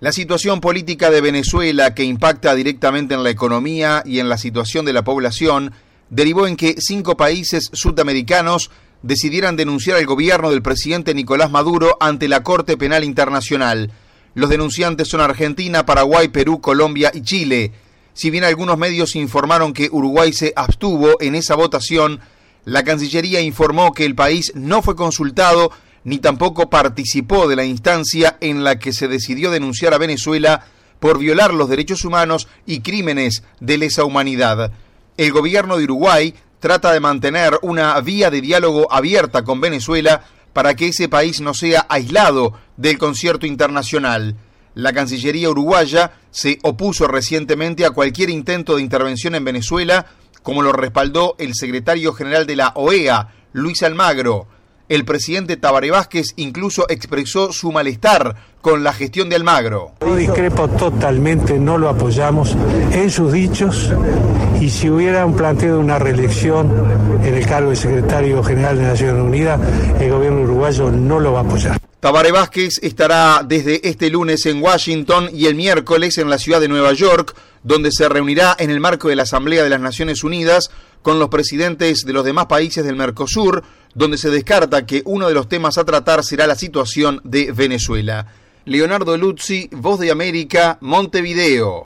La situación política de Venezuela, que impacta directamente en la economía y en la situación de la población, derivó en que 5 países sudamericanos decidieran denunciar al gobierno del presidente Nicolás Maduro ante la Corte Penal Internacional. Los denunciantes son Argentina, Paraguay, Perú, Colombia y Chile. Si bien algunos medios informaron que Uruguay se abstuvo en esa votación, la Cancillería informó que el país no fue consultado ni tampoco participó de la instancia en la que se decidió denunciar a Venezuela por violar los derechos humanos y crímenes de lesa humanidad. El gobierno de Uruguay trata de mantener una vía de diálogo abierta con Venezuela para que ese país no sea aislado del concierto internacional. La Cancillería uruguaya se opuso recientemente a cualquier intento de intervención en Venezuela, como lo respaldó el secretario general de la OEA, Luis Almagro. El presidente Tabaré Vázquez incluso expresó su malestar con la gestión de Almagro. Yo discrepo totalmente, no lo apoyamos en sus dichos, y si hubiera un planteo de una reelección en el cargo de secretario general de Naciones Unidas, el gobierno uruguayo no lo va a apoyar. Tabaré Vázquez estará desde este lunes en Washington y el miércoles en la ciudad de Nueva York, donde se reunirá en el marco de la Asamblea de las Naciones Unidas con los presidentes de los demás países del Mercosur, donde se descarta que uno de los temas a tratar será la situación de Venezuela. Leonardo Luzzi, Voz de América, Montevideo.